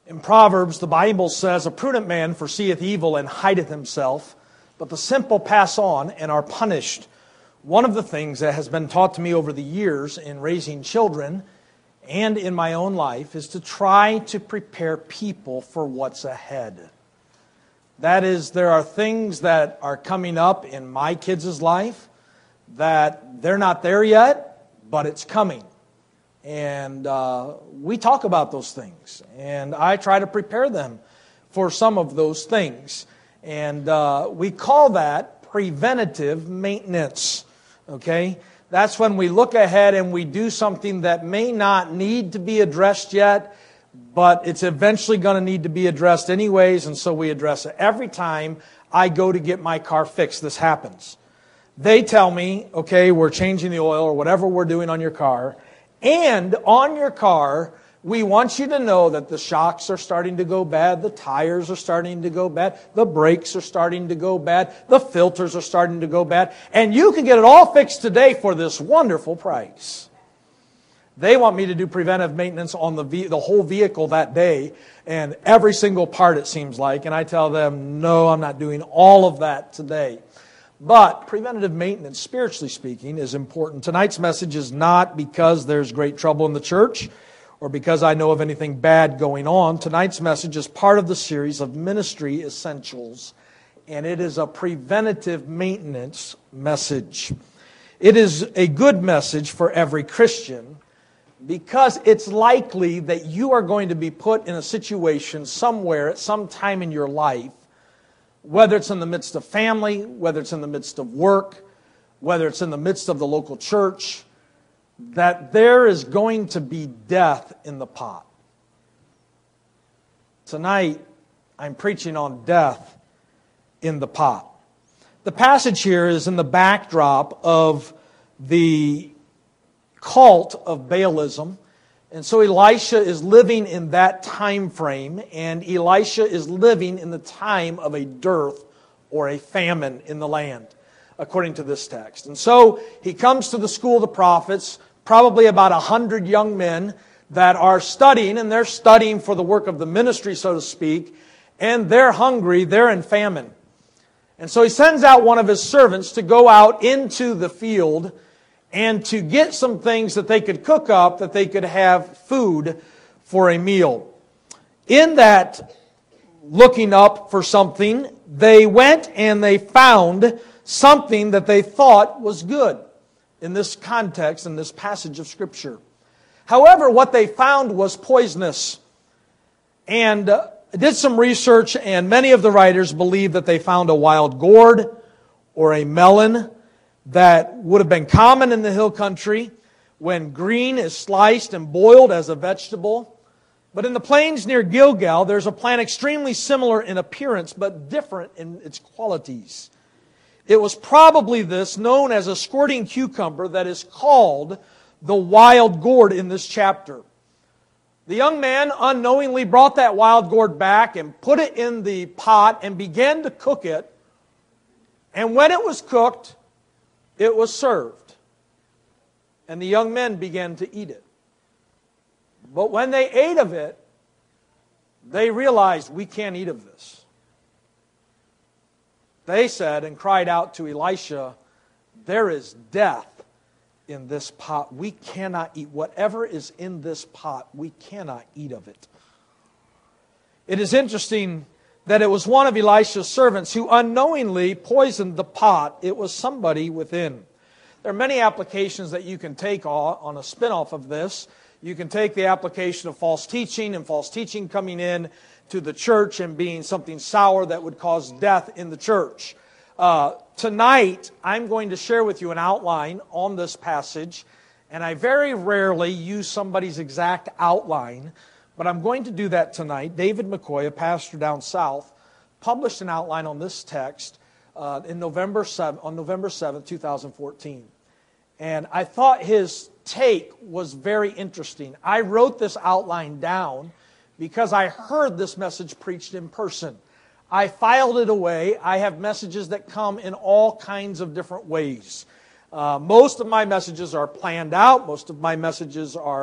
In Proverbs, the Bible says, "A prudent man foreseeth evil and hideth himself, but the simple pass on and are punished." One of the things that has been taught to me over the years in raising children and in my own life is to try to prepare people for what's ahead. That is, there are things that are coming up in my kids' life that they're not there yet, but it's coming. And we talk about those things. And I try to prepare them for some of those things. And we call that preventative maintenance. Okay? That's when we look ahead and we do something that may not need to be addressed yet, but it's eventually going to need to be addressed anyways, and so we address it. Every time I go to get my car fixed, this happens. They tell me, okay, we're changing the oil or whatever we're doing on your car, and on your car, we want you to know that the shocks are starting to go bad, the tires are starting to go bad, the brakes are starting to go bad, the filters are starting to go bad, and you can get it all fixed today for this wonderful price. They want me to do preventive maintenance on the whole vehicle that day, and every single part, it seems like, and I tell them, no, I'm not doing all of that today. But preventative maintenance, spiritually speaking, is important. Tonight's message is not because there's great trouble in the church or because I know of anything bad going on. Tonight's message is part of the series of Ministry Essentials, and it is a preventative maintenance message. It is a good message for every Christian because it's likely that you are going to be put in a situation somewhere at some time in your life, whether it's in the midst of family, whether it's in the midst of work, whether it's in the midst of the local church, that there is going to be death in the pot. Tonight, I'm preaching on death in the pot. The passage here is in the backdrop of the cult of Baalism. And so Elisha is living in that time frame, and Elisha is living in the time of a dearth or a famine in the land, according to this text. And so he comes to the school of the prophets, probably about 100 young men that are studying, and they're studying for the work of the ministry, so to speak, and they're hungry, they're in famine. And so he sends out one of his servants to go out into the field and to get some things that they could cook up, that they could have food for a meal. In that looking up for something, they went and they found something that they thought was good in this context, in this passage of Scripture. However, what they found was poisonous. And I did some research, and many of the writers believe that they found a wild gourd or a melon that would have been common in the hill country when green is sliced and boiled as a vegetable. But in the plains near Gilgal, there's a plant extremely similar in appearance, but different in its qualities. It was probably this, known as a squirting cucumber, that is called the wild gourd in this chapter. The young man unknowingly brought that wild gourd back and put it in the pot and began to cook it. And when it was cooked, it was served. And the young men began to eat it. But when they ate of it, they realized, we can't eat of this. They said and cried out to Elisha, there is death in this pot. We cannot eat. Whatever is in this pot, we cannot eat of it. It is interesting that it was one of Elisha's servants who unknowingly poisoned the pot. It was somebody within. There are many applications that you can take on a spin-off of this. You can take the application of false teaching and false teaching coming in to the church and being something sour that would cause death in the church. Tonight, I'm going to share with you an outline on this passage, and I very rarely use somebody's exact outline, but I'm going to do that tonight. David McCoy, a pastor down south, published an outline on this text on November 7th, 2014. And I thought his take was very interesting. I wrote this outline down because I heard this message preached in person. I filed it away. I have messages that come in all kinds of different ways. Most of my messages are planned out. Most of my messages are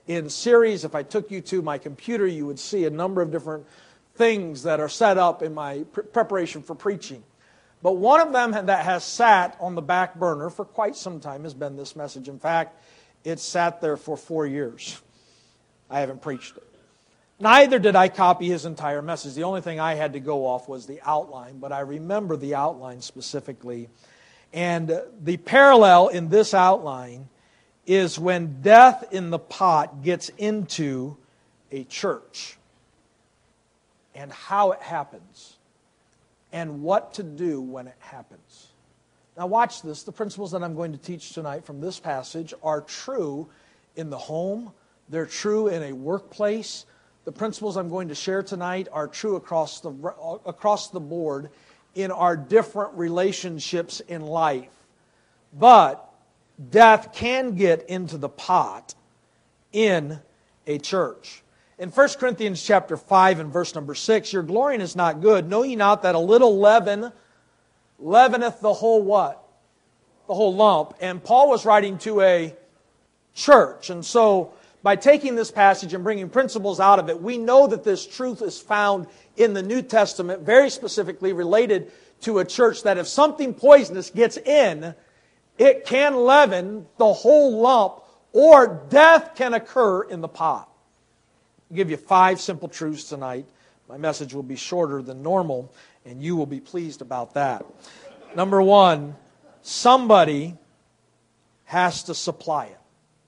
in series. If I took you to my computer, you would see a number of different things that are set up in my preparation for preaching. But one of them that has sat on the back burner for quite some time has been this message. In fact, it's sat there for 4 years. I haven't preached it. Neither did I copy his entire message. The only thing I had to go off was the outline, but I remember the outline specifically. And the parallel in this outline is when death in the pot gets into a church, and how it happens, and what to do when it happens. Now watch this. The principles that I'm going to teach tonight from this passage are true in the home. They're true in a workplace. The principles I'm going to share tonight are true across the board in our different relationships in life. But death can get into the pot in a church. In 1 Corinthians chapter 5 and verse number 6, your glorying is not good. Know ye not that a little leaven leaveneth the whole what? The whole lump. And Paul was writing to a church. And so by taking this passage and bringing principles out of it, we know that this truth is found in the New Testament, very specifically related to a church, that if something poisonous gets in, it can leaven the whole lump, or death can occur in the pot. I'll give you 5 simple truths tonight. My message will be shorter than normal, and you will be pleased about that. Number 1, somebody has to supply it.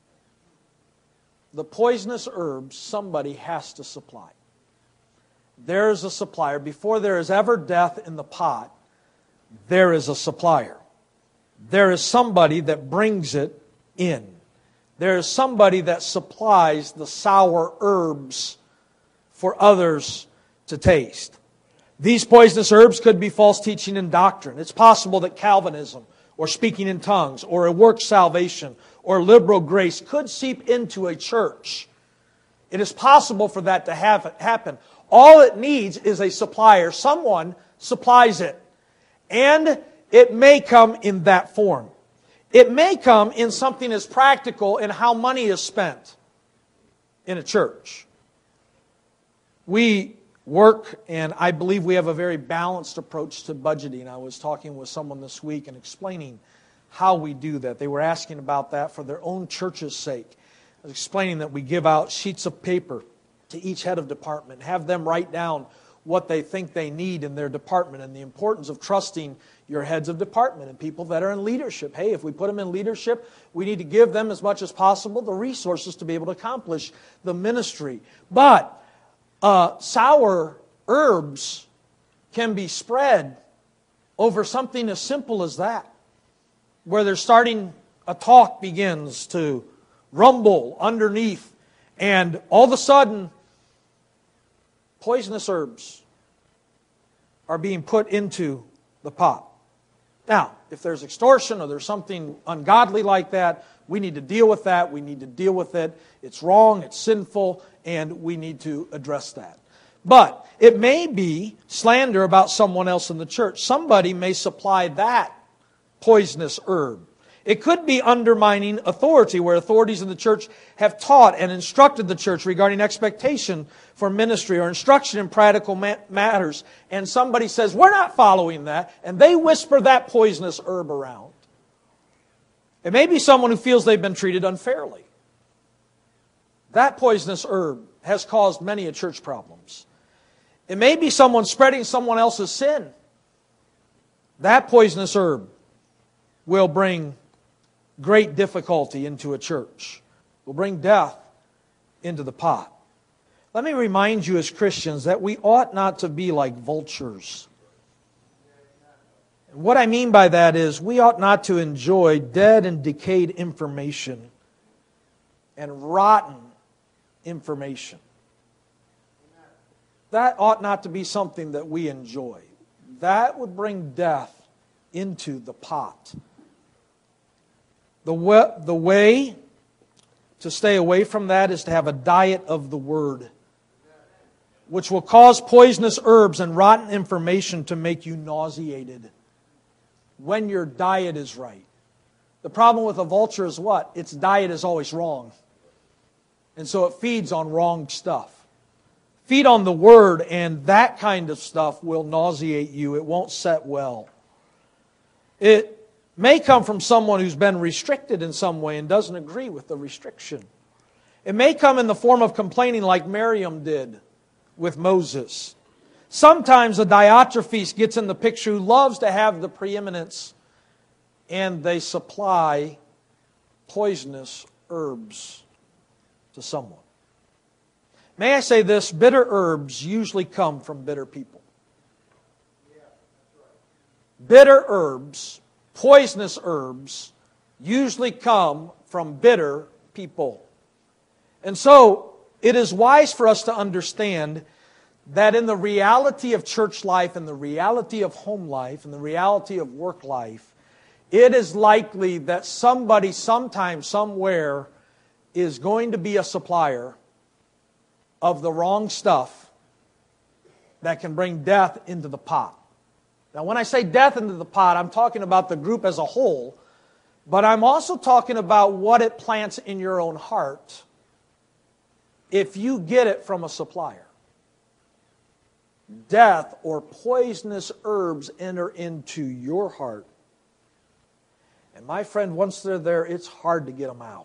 The poisonous herbs, somebody has to supply. There is a supplier. Before there is ever death in the pot, there is a supplier. There is somebody that brings it in. There is somebody that supplies the sour herbs for others to taste. These poisonous herbs could be false teaching and doctrine. It's possible that Calvinism, or speaking in tongues, or a work salvation, or liberal grace could seep into a church. It is possible for that to happen. All it needs is a supplier. Someone supplies it. And it may come in that form. It may come in something as practical in how money is spent in a church. We work, and I believe we have a very balanced approach to budgeting. I was talking with someone this week and explaining how we do that. They were asking about that for their own church's sake. I was explaining that we give out sheets of paper to each head of department, have them write down what they think they need in their department, and the importance of trusting your heads of department and people that are in leadership. Hey, if we put them in leadership, we need to give them as much as possible the resources to be able to accomplish the ministry. But sour herbs can be spread over something as simple as that, where a talk begins to rumble underneath, and all of a sudden, poisonous herbs are being put into the pot. Now, if there's extortion or there's something ungodly like that, we need to deal with that. We need to deal with it. It's wrong, it's sinful, and we need to address that. But it may be slander about someone else in the church. Somebody may supply that poisonous herb. It could be undermining authority, where authorities in the church have taught and instructed the church regarding expectation for ministry or instruction in practical matters. And somebody says, we're not following that. And they whisper that poisonous herb around. It may be someone who feels they've been treated unfairly. That poisonous herb has caused many a church problems. It may be someone spreading someone else's sin. That poisonous herb will bring great difficulty into a church. Will bring death into the pot. Let me remind you as Christians that we ought not to be like vultures. And what I mean by that is we ought not to enjoy dead and decayed information and rotten information. That ought not to be something that we enjoy. That would bring death into the pot. The way to stay away from that is to have a diet of the Word, which will cause poisonous herbs and rotten information to make you nauseated when your diet is right. The problem with a vulture is what? Its diet is always wrong. And so it feeds on wrong stuff. Feed on the Word, and that kind of stuff will nauseate you. It won't set well. It may come from someone who's been restricted in some way and doesn't agree with the restriction. It may come in the form of complaining like Miriam did with Moses. Sometimes a Diotrephes gets in the picture who loves to have the preeminence, and they supply poisonous herbs to someone. May I say this? Bitter herbs usually come from bitter people. Bitter herbs, poisonous herbs, usually come from bitter people. And so, it is wise for us to understand that in the reality of church life, and the reality of home life, and the reality of work life, it is likely that somebody, sometime, somewhere, is going to be a supplier of the wrong stuff that can bring death into the pot. Now, when I say death into the pot, I'm talking about the group as a whole, but I'm also talking about what it plants in your own heart if you get it from a supplier. Death or poisonous herbs enter into your heart. And my friend, once they're there, it's hard to get them out.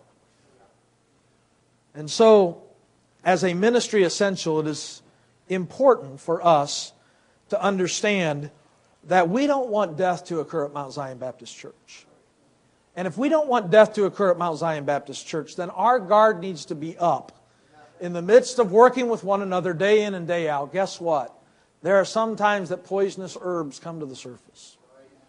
And so, as a ministry essential, it is important for us to understand that we don't want death to occur at Mount Zion Baptist Church. And if we don't want death to occur at Mount Zion Baptist Church, then our guard needs to be up. In the midst of working with one another day in and day out, guess what? There are some times that poisonous herbs come to the surface.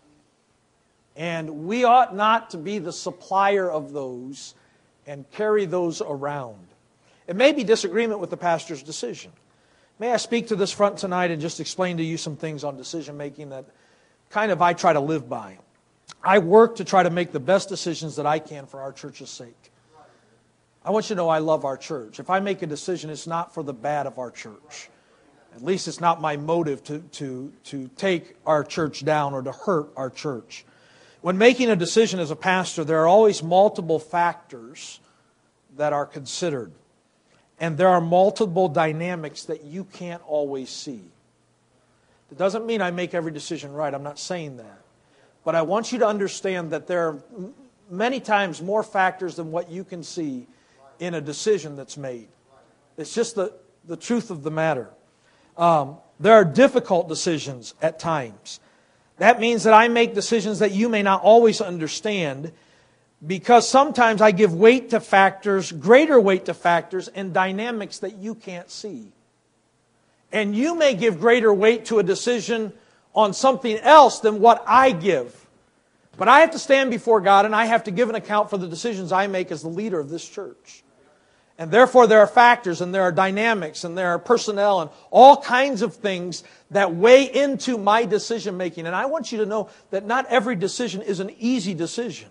And we ought not to be the supplier of those and carry those around. It may be disagreement with the pastor's decision. May I speak to this front tonight and just explain to you some things on decision making that kind of I try to live by. I work to try to make the best decisions that I can for our church's sake. I want you to know I love our church. If I make a decision, it's not for the bad of our church. At least it's not my motive to take our church down or to hurt our church. When making a decision as a pastor, there are always multiple factors that are considered. And there are multiple dynamics that you can't always see. It doesn't mean I make every decision right. I'm not saying that. But I want you to understand that there are many times more factors than what you can see in a decision that's made. It's just the truth of the matter. There are difficult decisions at times. That means that I make decisions that you may not always understand, because sometimes I give weight to factors, greater weight to factors and dynamics that you can't see. And you may give greater weight to a decision on something else than what I give. But I have to stand before God and I have to give an account for the decisions I make as the leader of this church. And therefore there are factors and there are dynamics and there are personnel and all kinds of things that weigh into my decision making. And I want you to know that not every decision is an easy decision.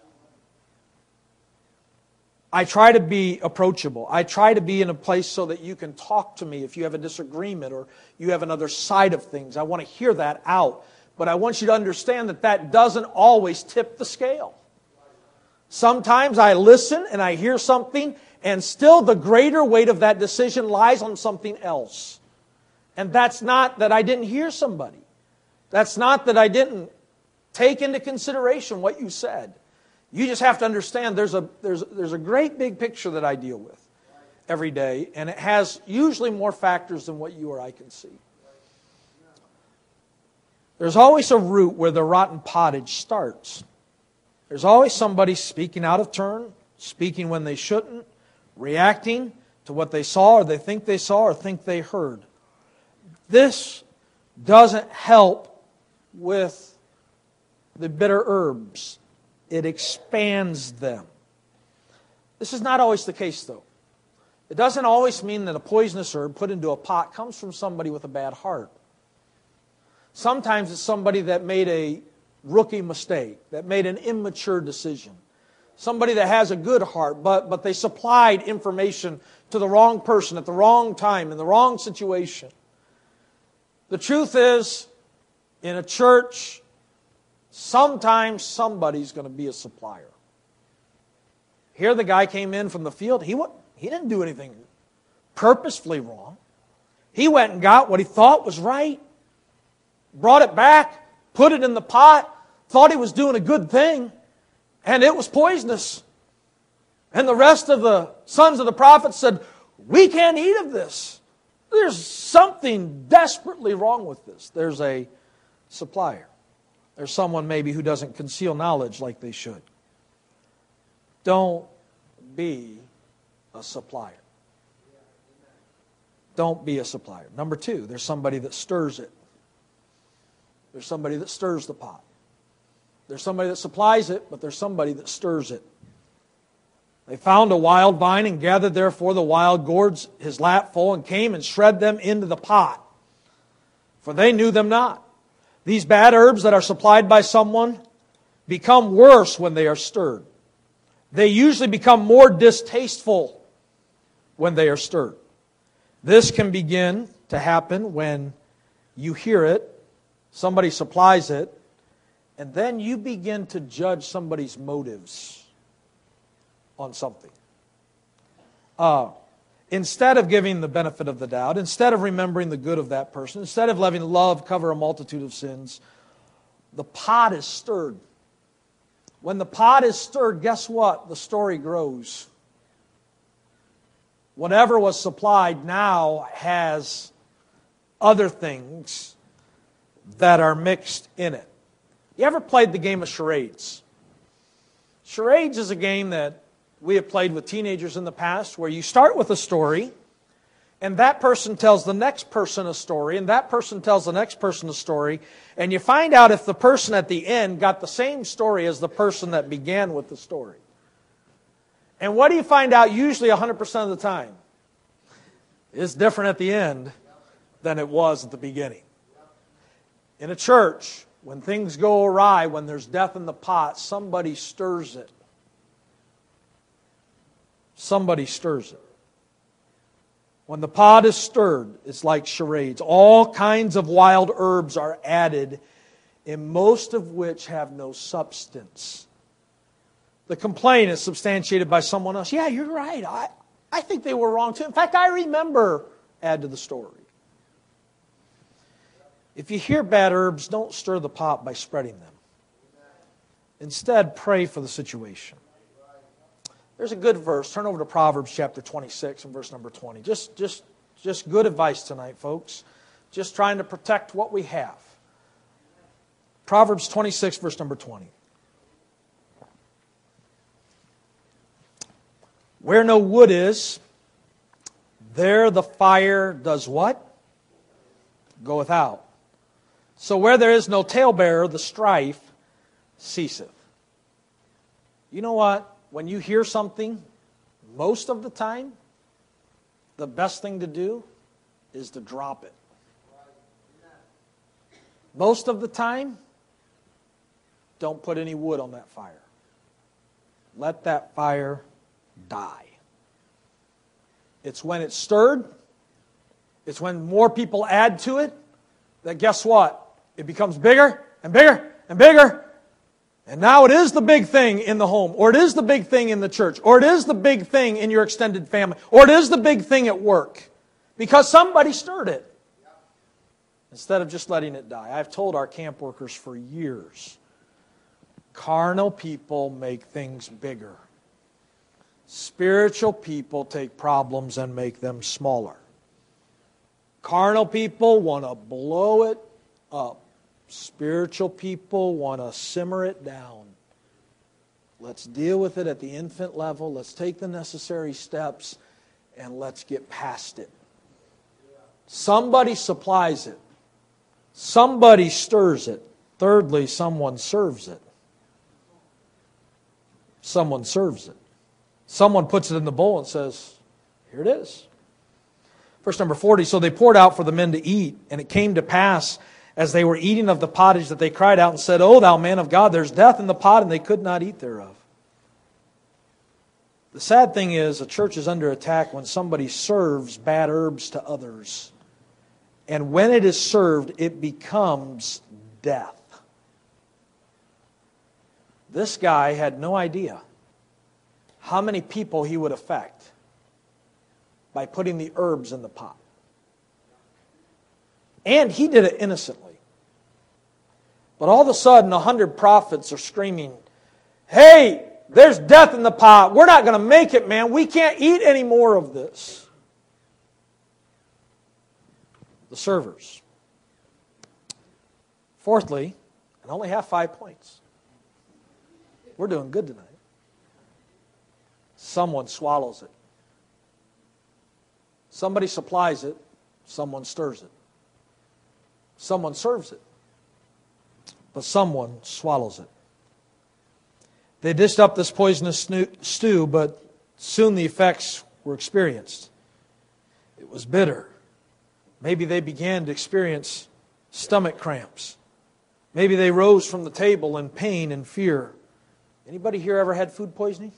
I try to be approachable. I try to be in a place so that you can talk to me if you have a disagreement or you have another side of things. I want to hear that out. But I want you to understand that that doesn't always tip the scale. Sometimes I listen and I hear something, and still the greater weight of that decision lies on something else. And that's not that I didn't hear somebody. That's not that I didn't take into consideration what you said. You just have to understand there's a great big picture that I deal with every day, and it has usually more factors than what you or I can see. There's always a root where the rotten pottage starts. There's always somebody speaking out of turn, speaking when they shouldn't, reacting to what they saw or they think they saw or think they heard. This doesn't help with the bitter herbs. It expands them. This is not always the case, though. It doesn't always mean that a poisonous herb put into a pot comes from somebody with a bad heart. Sometimes it's somebody that made a rookie mistake, that made an immature decision. Somebody that has a good heart, but they supplied information to the wrong person at the wrong time, in the wrong situation. The truth is, in a church, sometimes somebody's going to be a supplier. Here the guy came in from the field. He He didn't do anything purposefully wrong. He went and got what he thought was right, brought it back, put it in the pot, thought he was doing a good thing, and it was poisonous. And the rest of the sons of the prophets said, we can't eat of this. There's something desperately wrong with this. There's a supplier. There's someone maybe who doesn't conceal knowledge like they should. Don't be a supplier. Don't be a supplier. Number two, there's somebody that stirs it. There's somebody that stirs the pot. There's somebody that supplies it, but there's somebody that stirs it. They found a wild vine and gathered therefore the wild gourds his lap full and came and shred them into the pot. For they knew them not. These bad herbs that are supplied by someone become worse when they are stirred. They usually become more distasteful when they are stirred. This can begin to happen when you hear it, somebody supplies it, and then you begin to judge somebody's motives on something. Instead of giving the benefit of the doubt, instead of remembering the good of that person, instead of letting love cover a multitude of sins, the pot is stirred. When the pot is stirred, guess what? The story grows. Whatever was supplied now has other things that are mixed in it. You ever played the game of charades? Charades is a game that we have played with teenagers in the past where you start with a story and that person tells the next person a story and that person tells the next person a story and you find out if the person at the end got the same story as the person that began with the story. And what do you find out usually 100% of the time? It's different at the end than it was at the beginning. In a church, when things go awry, when there's death in the pot, somebody stirs it. Somebody stirs it. When the pot is stirred, it's like charades. All kinds of wild herbs are added, and most of which have no substance. The complaint is substantiated by someone else. Yeah, you're right. I think they were wrong too. In fact, I remember. Add to the story. If you hear bad herbs, don't stir the pot by spreading them. Instead, pray for the situation. There's a good verse. Turn over to Proverbs chapter 26 and verse number 20. Just good advice tonight, folks. Just trying to protect what we have. Proverbs 26, verse number 20. Where no wood is, there the fire does what? Goeth out. So where there is no talebearer, the strife ceaseth. You know what? When you hear something, most of the time, the best thing to do is to drop it. Most of the time, don't put any wood on that fire. Let that fire die. It's when it's stirred, it's when more people add to it, that guess what? It becomes bigger and bigger and bigger. And now it is the big thing in the home, or it is the big thing in the church, or it is the big thing in your extended family, or it is the big thing at work. Because somebody stirred it. Instead of just letting it die. I've told our camp workers for years, carnal people make things bigger. Spiritual people take problems and make them smaller. Carnal people want to blow it up. Spiritual people want to simmer it down. Let's deal with it at the infant level. Let's take the necessary steps and let's get past it. Somebody supplies it. Somebody stirs it. Thirdly, someone serves it. Someone serves it. Someone puts it in the bowl and says, here it is. Verse number 40, so they poured out for the men to eat, and it came to pass, as they were eating of the pottage, that they cried out and said, O thou man of God, there's death in the pot, and they could not eat thereof. The sad thing is, a church is under attack when somebody serves bad herbs to others. And when it is served, it becomes death. This guy had no idea how many people he would affect by putting the herbs in the pot. And he did it innocently. But all of a sudden, 100 prophets are screaming, "Hey, there's death in the pot. We're not going to make it, man. We can't eat any more of this." The servers. Fourthly, I only have 5 points. We're doing good tonight. Someone swallows it. Somebody supplies it. Someone stirs it. Someone serves it. But someone swallows it. They dished up this poisonous stew, but soon the effects were experienced. It was bitter. Maybe they began to experience stomach cramps. Maybe they rose from the table in pain and fear. Anybody here ever had food poisoning?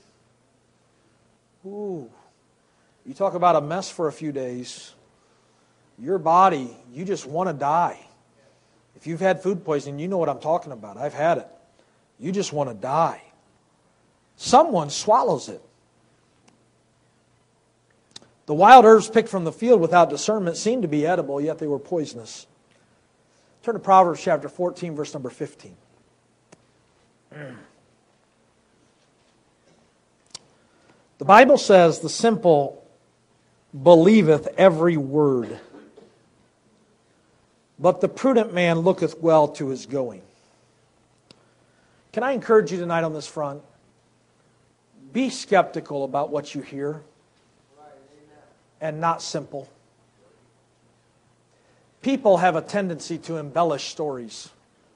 Ooh. You talk about a mess for a few days. Your body, you just want to die. If you've had food poisoning, you know what I'm talking about. I've had it. You just want to die. Someone swallows it. The wild herbs picked from the field without discernment seemed to be edible, yet they were poisonous. Turn to Proverbs chapter 14, verse number 15. The Bible says, "The simple believeth every word, but the prudent man looketh well to his going." Can I encourage you tonight on this front? Be skeptical about what you hear and not simple. People have a tendency to embellish stories.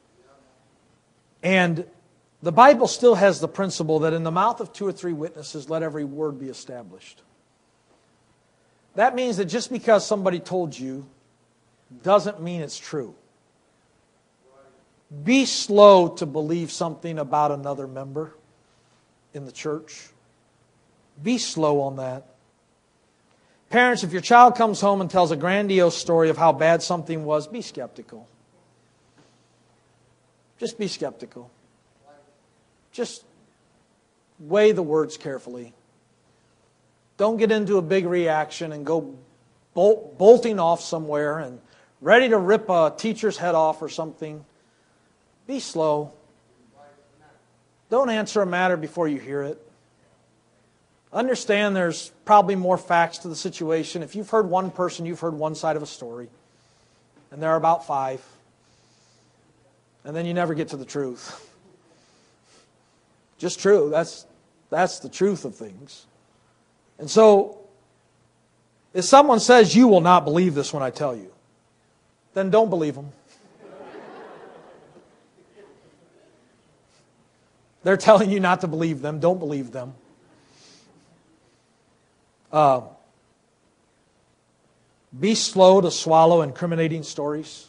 And the Bible still has the principle that in the mouth of 2 or 3 witnesses, let every word be established. That means that just because somebody told you doesn't mean it's true. Be slow to believe something about another member in the church. Be slow on that. Parents, if your child comes home and tells a grandiose story of how bad something was, be skeptical. Just be skeptical. Just weigh the words carefully. Don't get into a big reaction and go bolting off somewhere and ready to rip a teacher's head off or something. Be slow. Don't answer a matter before you hear it. Understand there's probably more facts to the situation. If you've heard one person, you've heard one side of a story. And there are about 5. And then you never get to the truth. Just true. That's the truth of things. And so, if someone says, "You will not believe this when I tell you," then don't believe them. They're telling you not to believe them. Don't believe them. Be slow to swallow incriminating stories.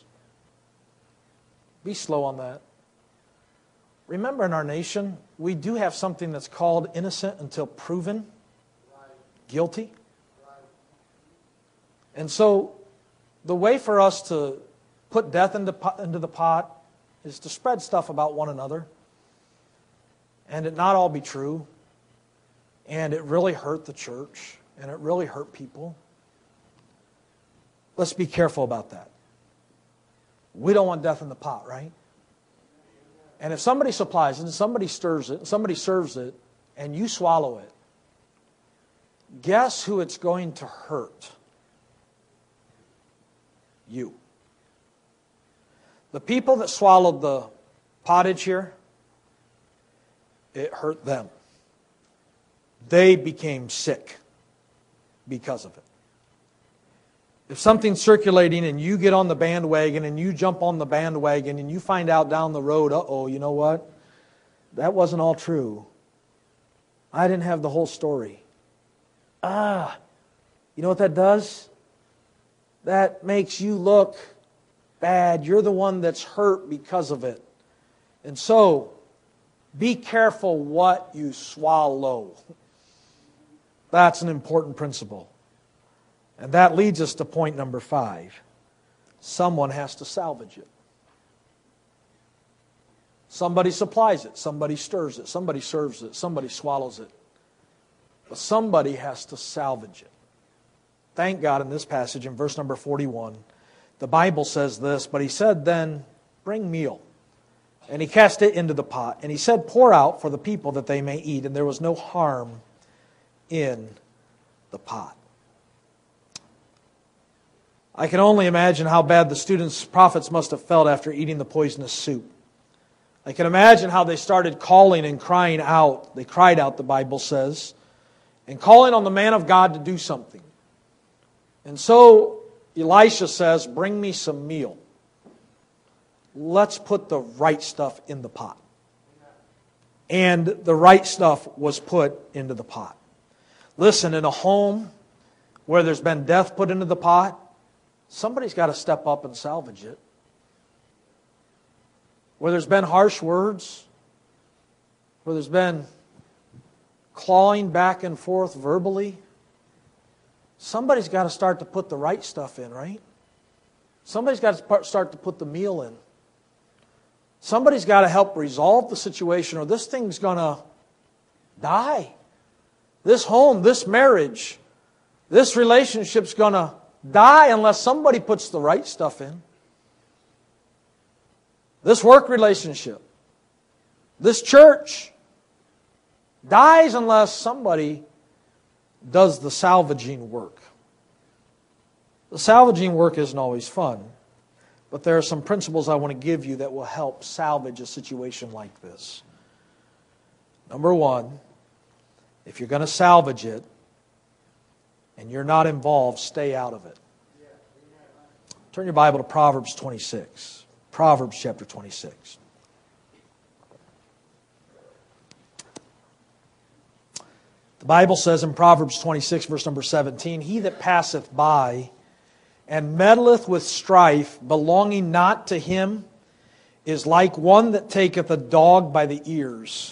Be slow on that. Remember, in our nation, we do have something that's called innocent until proven guilty. And so, the way for us to put death into the pot is to spread stuff about one another and it not all be true, and it really hurt the church, and it really hurt people. Let's be careful about that. We don't want death in the pot, right? And if somebody supplies it, and somebody stirs it, and somebody serves it, and you swallow it, guess who it's going to hurt? You. The people that swallowed the pottage here, it hurt them. They became sick because of it. If something's circulating and you get on the bandwagon and you jump on the bandwagon and you find out down the road, you know what? That wasn't all true. I didn't have the whole story. You know what that does? That makes you look bad. You're the one that's hurt because of it. And so, be careful what you swallow. That's an important principle. And that leads us to point number 5. Someone has to salvage it. Somebody supplies it. Somebody stirs it. Somebody serves it. Somebody swallows it. But somebody has to salvage it. thank God in this passage in verse number 41, the Bible says this, but he said then, bring meal. And he cast it into the pot. And he said, pour out for the people that they may eat. And there was no harm in the pot. I can only imagine how bad the prophets must have felt after eating the poisonous soup. I can imagine how they started calling and crying out. They cried out, the Bible says, and calling on the man of God to do something. And so Elisha says, bring me some meal. Let's put the right stuff in the pot. And the right stuff was put into the pot. Listen, in a home where there's been death put into the pot, somebody's got to step up and salvage it. Where there's been harsh words, where there's been clawing back and forth verbally, somebody's got to start to put the right stuff in, right? Somebody's got to start to put the meal in. Somebody's got to help resolve the situation, or this thing's going to die. This home, this marriage, this relationship's going to die unless somebody puts the right stuff in. This work relationship, this church, dies unless somebody does the salvaging work. The salvaging work isn't always fun. But there are some principles I want to give you that will help salvage a situation like this. Number one, if you're going to salvage it and you're not involved, stay out of it. Turn your Bible to Proverbs 26. Proverbs chapter 26. The Bible says in Proverbs 26, verse number 17, he that passeth by and meddleth with strife, belonging not to him, is like one that taketh a dog by the ears.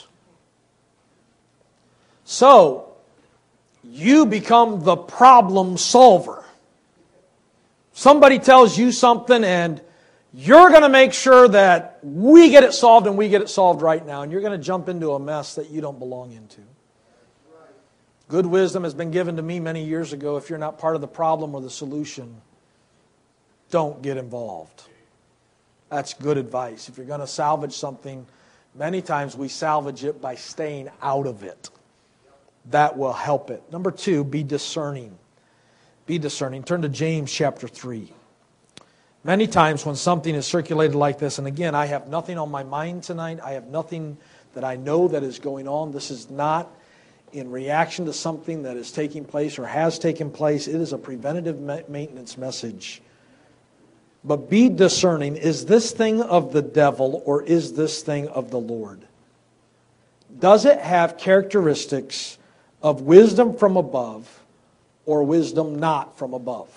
So, you become the problem solver. Somebody tells you something and you're going to make sure that we get it solved, and we get it solved right now. And you're going to jump into a mess that you don't belong into. Good wisdom has been given to me many years ago. If you're not part of the problem or the solution, don't get involved. That's good advice. If you're going to salvage something, many times we salvage it by staying out of it. That will help it. Number two, be discerning. Be discerning. Turn to James chapter 3. Many times when something is circulated like this, and again, I have nothing on my mind tonight. I have nothing that I know that is going on. This is not in reaction to something that is taking place or has taken place. It is a preventative maintenance message. But be discerning. Is this thing of the devil or is this thing of the Lord? Does it have characteristics of wisdom from above or wisdom not from above?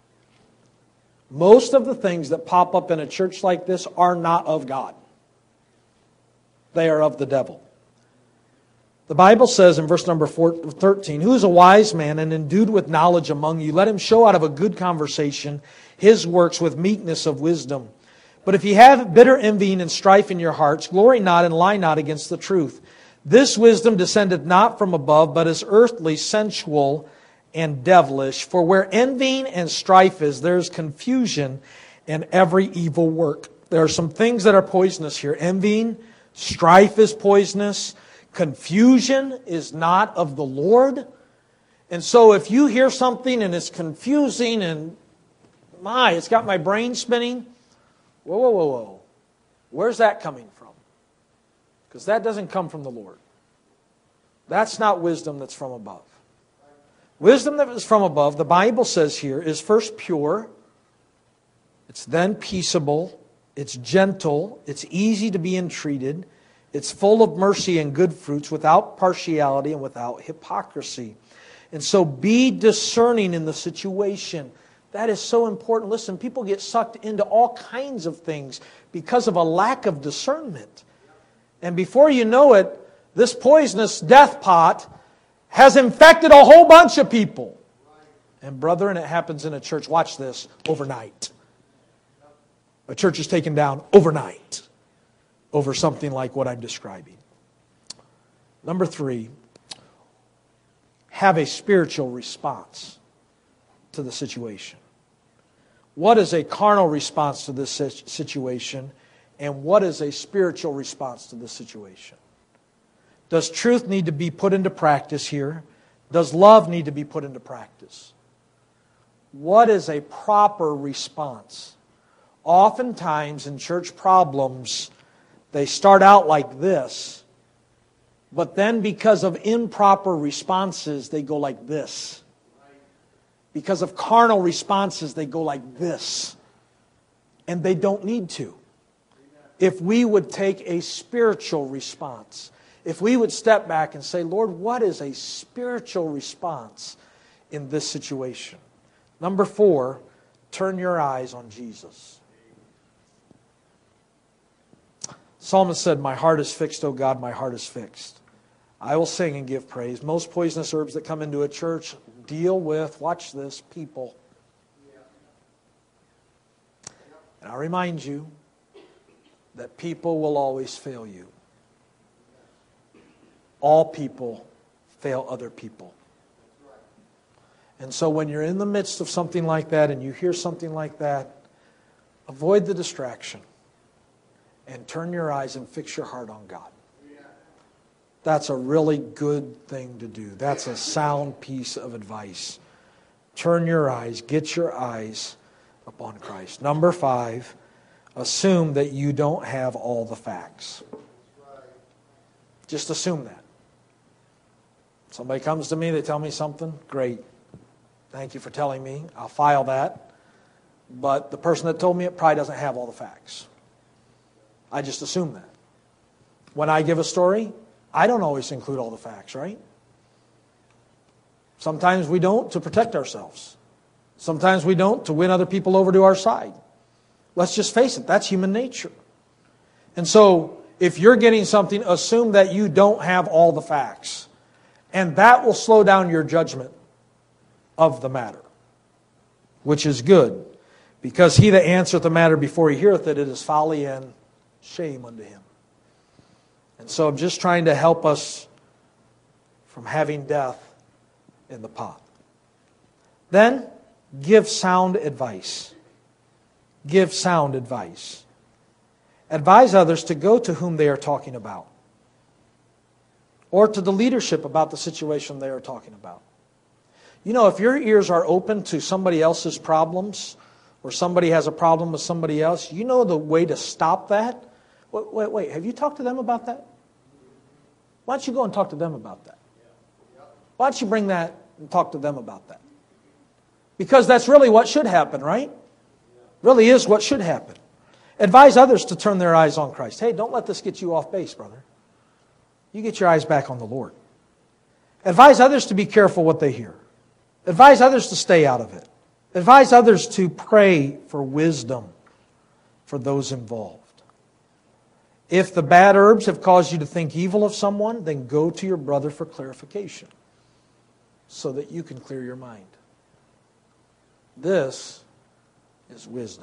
Most of the things that pop up in a church like this are not of God. They are of the devil. The Bible says in verse number 13, who is a wise man and endued with knowledge among you? Let him show out of a good conversation his works with meekness of wisdom. But if ye have bitter envying and strife in your hearts, glory not and lie not against the truth. This wisdom descendeth not from above, but is earthly, sensual, and devilish. For where envying and strife is, there is confusion and every evil work. There are some things that are poisonous here. Envying, strife is poisonous. Confusion is not of the Lord. And so if you hear something and it's confusing and it's got my brain spinning, whoa. Where's that coming from? Because that doesn't come from the Lord. That's not wisdom that's from above. Wisdom that is from above, the Bible says here, is first pure. It's then peaceable. It's gentle. It's easy to be entreated. It's full of mercy and good fruits, without partiality and without hypocrisy. And so be discerning in the situation. That is so important. Listen, people get sucked into all kinds of things because of a lack of discernment. And before you know it, this poisonous death pot has infected a whole bunch of people. And brethren, it happens in a church, watch this, overnight. A church is taken down overnight over something like what I'm describing. Number 3, have a spiritual response. to the situation? What is a carnal response to this situation? And what is a spiritual response to this situation? Does truth need to be put into practice here? Does love need to be put into practice? What is a proper response? Oftentimes in church problems, they start out like this, but then because of improper responses, they go like this. Because of carnal responses, they go like this. And they don't need to. If we would take a spiritual response, if we would step back and say, Lord, what is a spiritual response in this situation? Number 4, turn your eyes on Jesus. Psalmist said, my heart is fixed, O God, my heart is fixed. I will sing and give praise. Most poisonous herbs that come into a church deal with, watch this, people. And I remind you that people will always fail you. All people fail other people. And so when you're in the midst of something like that and you hear something like that, avoid the distraction and turn your eyes and fix your heart on God. That's a really good thing to do. That's a sound piece of advice. Turn your eyes, get your eyes upon Christ. Number 5, assume that you don't have all the facts. Just assume that. Somebody comes to me, they tell me something, great. Thank you for telling me. I'll file that. But the person that told me it probably doesn't have all the facts. I just assume that. When I give a story, I don't always include all the facts, right? Sometimes we don't to protect ourselves. Sometimes we don't to win other people over to our side. Let's just face it, that's human nature. And so, if you're getting something, assume that you don't have all the facts. And that will slow down your judgment of the matter, which is good. Because he that answereth the matter before he heareth it, it is folly and shame unto him. And so I'm just trying to help us from having death in the pot. Then, give sound advice. Give sound advice. Advise others to go to whom they are talking about, or to the leadership about the situation they are talking about. You know, if your ears are open to somebody else's problems, or somebody has a problem with somebody else, you know the way to stop that? Wait, have you talked to them about that? Why don't you go and talk to them about that? Why don't you bring that and talk to them about that? Because that's really what should happen, right? Really is what should happen. Advise others to turn their eyes on Christ. Hey, don't let this get you off base, brother. You get your eyes back on the Lord. Advise others to be careful what they hear. Advise others to stay out of it. Advise others to pray for wisdom for those involved. If the bad herbs have caused you to think evil of someone, then go to your brother for clarification so that you can clear your mind. This is wisdom.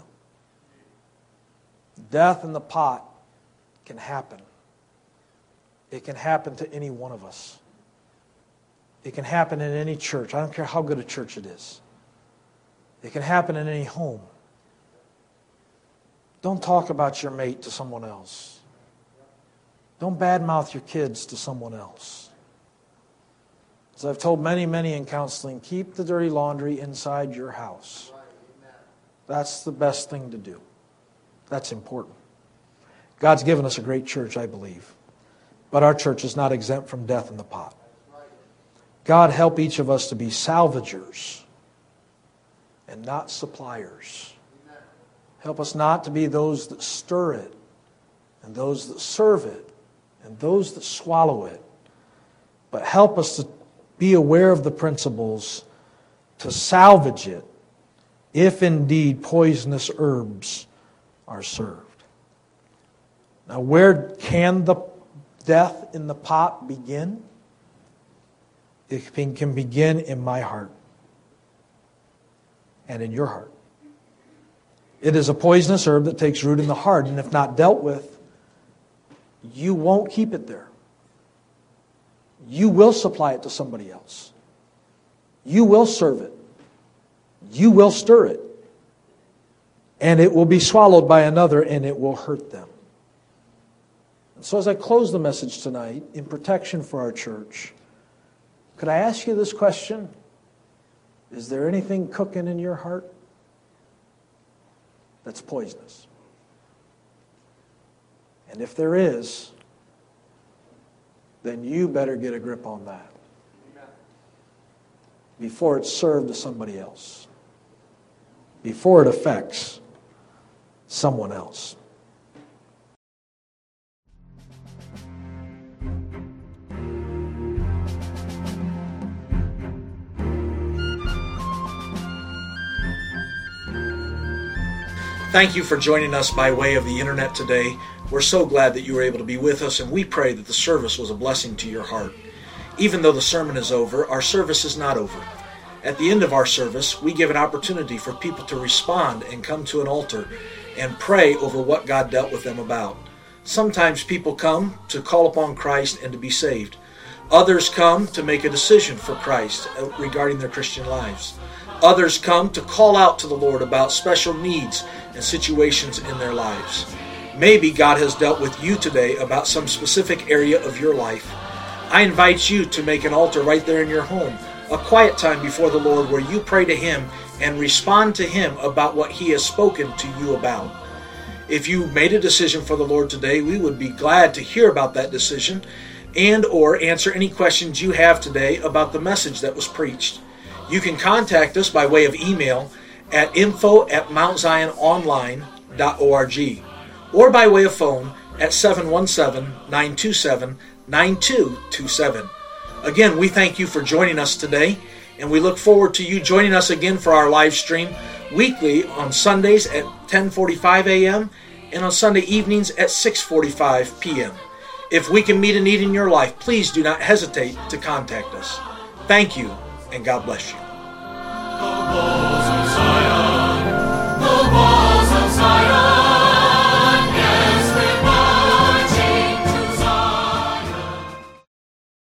Death in the pot can happen. It can happen to any one of us. It can happen in any church. I don't care how good a church it is. It can happen in any home. Don't talk about your mate to someone else. Don't badmouth your kids to someone else. As I've told many, many in counseling, keep the dirty laundry inside your house. That's the best thing to do. That's important. God's given us a great church, I believe. But our church is not exempt from death in the pot. God help each of us to be salvagers and not suppliers. Help us not to be those that stir it and those that serve it and those that swallow it. But help us to be aware of the principles to salvage it if indeed poisonous herbs are served. Now, where can the death in the pot begin? It can begin in my heart and in your heart. It is a poisonous herb that takes root in the heart, and if not dealt with, you won't keep it there. You will supply it to somebody else. You will serve it. you will stir it. And it will be swallowed by another, and it will hurt them. And so as I close the message tonight, in protection for our church, could I ask you this question? Is there anything cooking in your heart that's poisonous? And if there is, then you better get a grip on that before it's served to somebody else, before it affects someone else. Thank you for joining us by way of the internet today. We're so glad that you were able to be with us, and we pray that the service was a blessing to your heart. Even though the sermon is over, our service is not over. At the end of our service, we give an opportunity for people to respond and come to an altar and pray over what God dealt with them about. Sometimes people come to call upon Christ and to be saved. Others come to make a decision for Christ regarding their Christian lives. Others come to call out to the Lord about special needs and situations in their lives. Maybe God has dealt with you today about some specific area of your life. I invite you to make an altar right there in your home, a quiet time before the Lord where you pray to Him and respond to Him about what He has spoken to you about. If you made a decision for the Lord today, we would be glad to hear about that decision and or answer any questions you have today about the message that was preached. You can contact us by way of email at info@mountziononline.org or by way of phone at 717-927-9227. Again, we thank you for joining us today, and we look forward to you joining us again for our live stream weekly on Sundays at 10:45 a.m. and on Sunday evenings at 6:45 p.m. If we can meet a need in your life, please do not hesitate to contact us. Thank you, and God bless you.